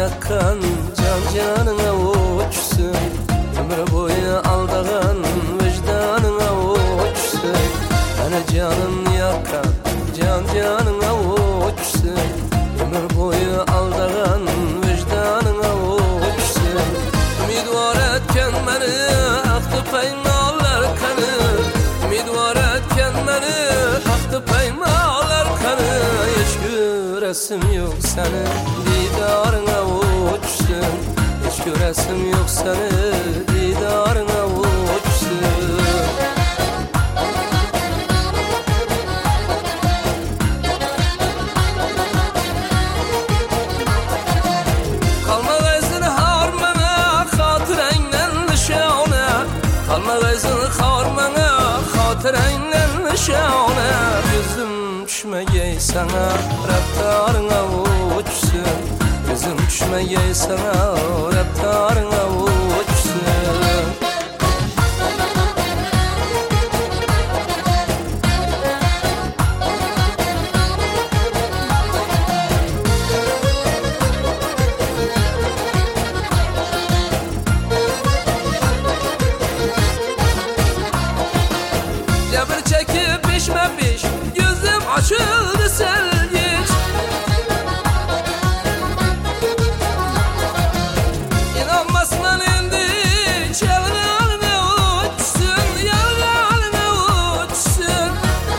yakan canına uçsun. Ömür boyu aldağan vicdanına uçsun. Bana canım yakan canına uçsun. Ömür boyu aldağan vicdanına uçsun. Ümidvar etken beni aktı peymalar kanı. Ümidvar etken beni aktı peymalar kanı. Hiç göresim yok seni didarına uçsun. Hiç göresim yok seni didarına uçsun. Kalma gayzini harmana hatırenle nişane. Kalma gayzini harmana hatırenle nişane. Gözüm düşmeye sana raptarına uçsun. Gözüm düşmeye sana raptarına uçsun. Cebir çekip pişme piş, gözüm açıldı selgiç. İnanmazsan indi yalgınına uçsun, yalgınına uçsun.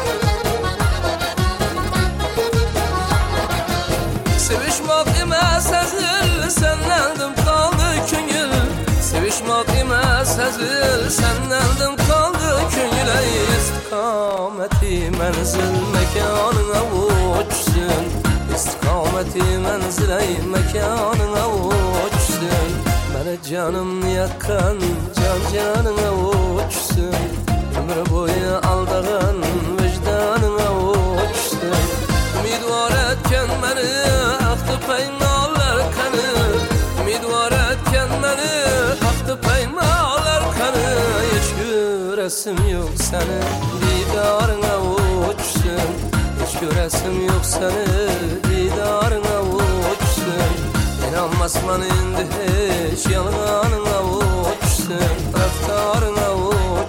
Sevişmek emas hazır, senlendim kaldı köngül. Sevişmek emas hazır, senlendim kaldı köngül. İstikameti menzil mekanına uçsun. İstikameti menzil mekanına uçsun. Bana canım yakan canına uçsun. Ömür boyu aldağan vicdanına uçsun. Ümidvar etken beni aktı peymalar kanı. Ümidvar etken beni aktı peymalar kanı. Hiç göresim yok seni didarına uçsun. Hiç göresim yok seni didarına uçsun. İnanmazsan indi hiç yalganına uçsun. Raftarına uçsun.